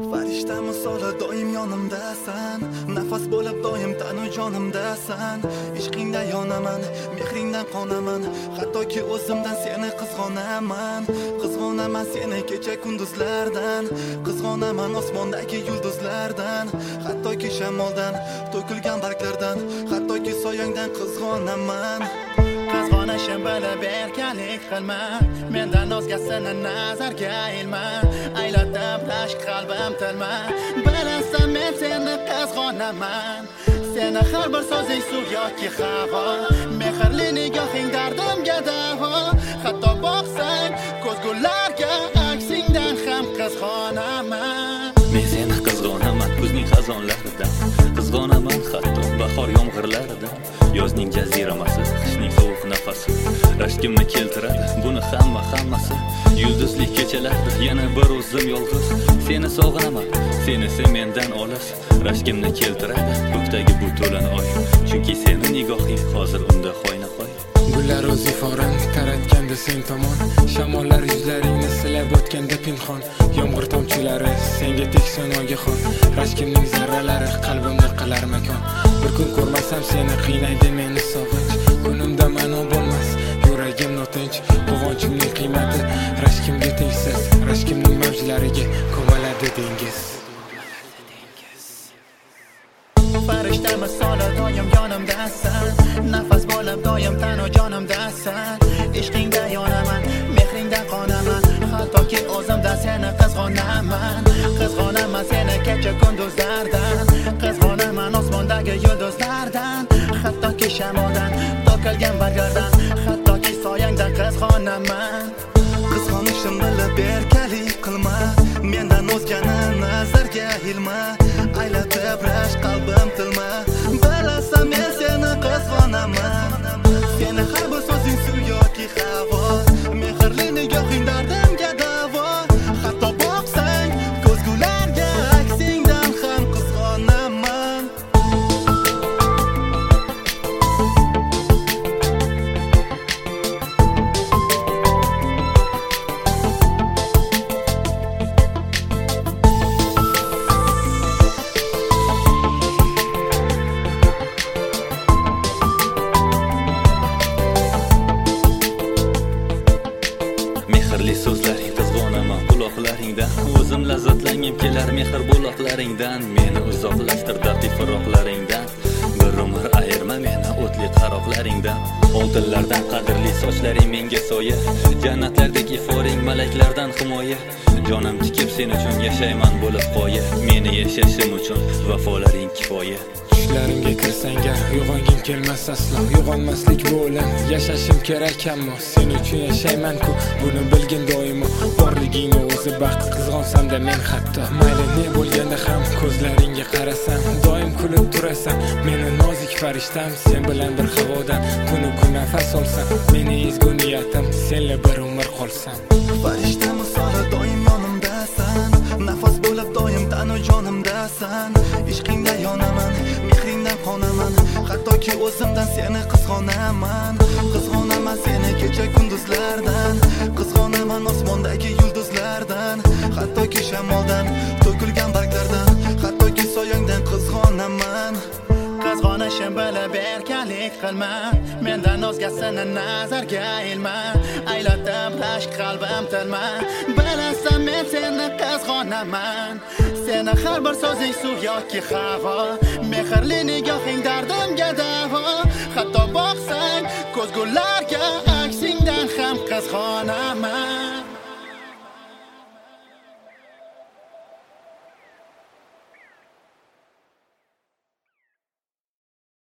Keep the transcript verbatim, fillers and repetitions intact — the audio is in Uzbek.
Farishta misoli doim yonimdasan, nafas bo'lib doim tanu jonimdasan. Ishqingda yonaman, mehringdan qonaman, hattoki o'zimdan seni qizg'onaman. Qizg'onaman seni kecha kunduzlardan, qizg'onaman osmondagi yulduzlardan, hattoki shamoldan, to'kilgan barglardan, hattoki soyangdan qizg'onaman. Qizg'onishim bilib erkalik qilma, mendan o'zgasini nazarga ilma. Aylatib rashk qalbim tilma, bilasan men seni qizg'onaman. Seni har bir so'zing suv yoki havo, mehrli nigohing dardimga davo. Hatto boqsang ko'zgularga aksingdan ham qizg'onaman. Men seni qizg'onaman kuzning xazonlaridan, qizg'onaman hatto bahor yomg'irlaridan, yozning jaziramasi, qishning sovuq nafasi rashkimni keltiradi buni hamma hammasi. Yulduzli kechalarda yana bir o'zim yolg'iz seni sog'inaman, senisi mendan olis. Rashkimni keltiradi ko'kdagi bu to'lin oy, chunki seni nigohing hozir unda qo'yna qo'y. Gullar o'z iforan taratganda sen tomon, shamollar yuzlaringni silab o'tganda pinhon, yomg'ir tomchilari senga teksa nogahon. Rashkimning zarralari qalbimda qilar makon. Bir kun ko'rmasam seni qiynaydi meni sog'inch, kunimda ma'no bo'lmas yuragim notinch. Quvonchimning qiymati rashkimga tengsiz, rashkimning mavjlariga ko'maladi dengiz. Farishta misoli doim yonimdasan, nafas bo'lib doim tanu jonimdasan. Ishqingda yonaman, mehringdan qonaman, hattoki o'zimdan seni qizg'onaman. Qizg'onaman seni kecha kunduzlardan, qizg'onaman osmondagi yulduzlardan, hattoki shamoldan, to'kilgan barglardan, hattoki soyangdan qizg'onaman. Qizg'onishim bilib erkalik qilma, mendan o'zgani nazarga ilma. Aylatib rashk qalbim tilma, bilasan men seni qizg'onaman. Seni har bir so'zing suv yoki havo, mehrli nigohing dardimga davo. Hatto boqsang ko'zgularga aksingdan ham qizg'onaman. Mehrli so'zlaring qizg'onaman quloqlaringdan, o'zim lazzatlangim kelar mehr buloqlaringdan. Meni uzoqlashtir dardli firoqlaringdan, bir umr ayirma meni o'tli qaroqlaringdan. Oltinlardan qadrli sochlaring menga soya, jannatlardek iforing malaklardan himoya. Jonim tikib sen uchun yashayman bo'lib qoya, meni yashashim uchun vafolaring kifoya. Tushlarimga kirsang gar uyg'ongim kelmas aslo, uyg'onmaslik bu o'lim, yashashim kerak ammo sen uchun yashayman-ku, buni bilgin doimo. Borligingni o'zi baxt, qizg'onsam-da men hatto, mayli ne bo'lganda ham ko'zlaringga qarasam, doim kulib turasan. Meni nozik farishtam, sen bilan bir havodan tunu kun nafas olsam, meni ezgu niyatim senla bir umr qolsam. Farishta misoli doim yonimdasan, nafas bo'lib doim tanu jonimdasan. Ishqingda yonaman, mehringdan qonaman, hattoki o'zimdan seni qizg'onaman. Qizg'onaman seni kecha kunduzlardan, qizg'onaman osmondagi yulduzlardan, hattoki shamoldan, to'kilgan barglardan, hattoki soyangdan qizg'onaman. Qizg'onishim bilib erkalik qilma, mendan o'zgasini nazarga ilma. Aylatib rashk qalbim tilma, bilasan men seni qizg'onaman. Seni har bir so'zing suv yoki havo, mehrli nigohing dardimga davo. Hatto boqsang ko'zgularga